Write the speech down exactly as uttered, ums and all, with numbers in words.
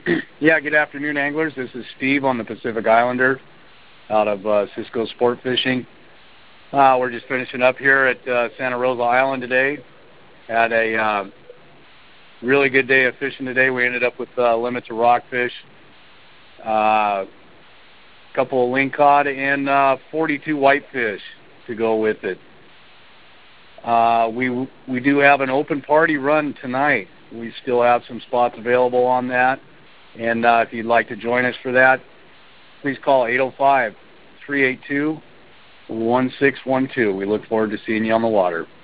Yeah, good afternoon, anglers. This is Steve on the Pacific Islander out of uh, Cisco Sport Fishing. Uh, we're just finishing up here at uh, Santa Rosa Island today. Had a uh, really good day of fishing today. We ended up with uh, limits of rockfish, a uh, couple of lingcod, and uh, forty-two whitefish to go with it. Uh, we we do have an open party run tonight. We still have some spots available on that. And uh, if you'd like to join us for that, please call eight oh five, three eight two, one six one two. We look forward to seeing you on the water.